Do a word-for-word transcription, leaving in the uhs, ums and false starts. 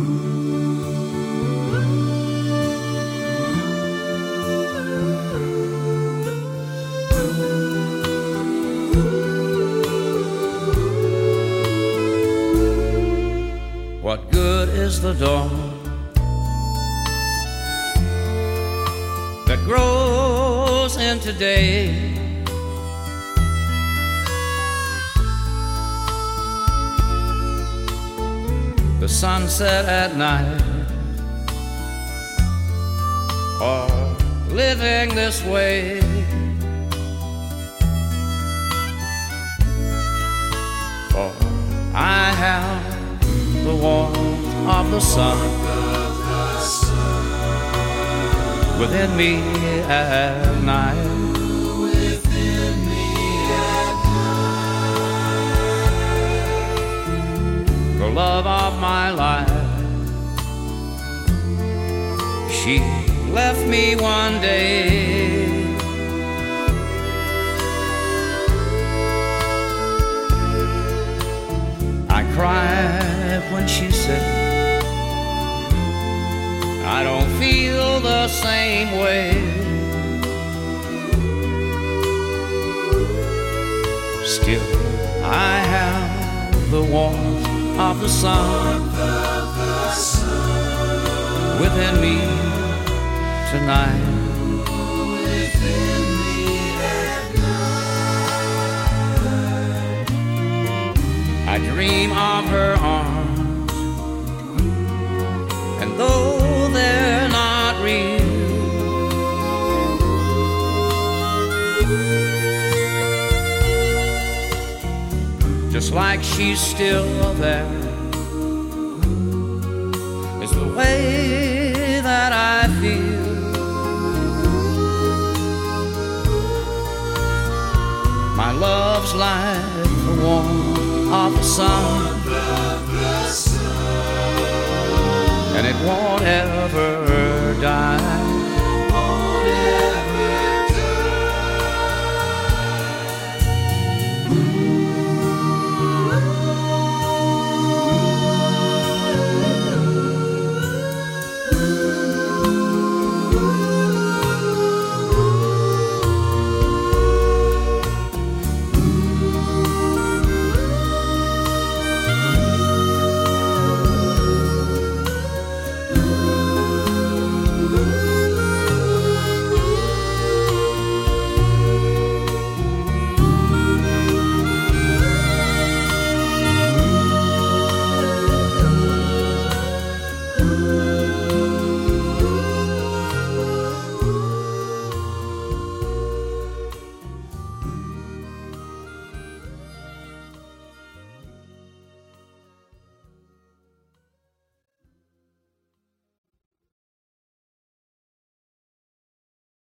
What good is the dawn that grows into day? The sunset at night, or living this way. For I have the warmth of the sun within me at night. The love of my life, she left me one day. I cried when she said, I don't feel the same way. Still, I have the warmth of the sun within me tonight. I dream of her arms, and though they're not real, just like she's still there, is the way that I feel. My love's like the warmth of the sun, and it won't ever die.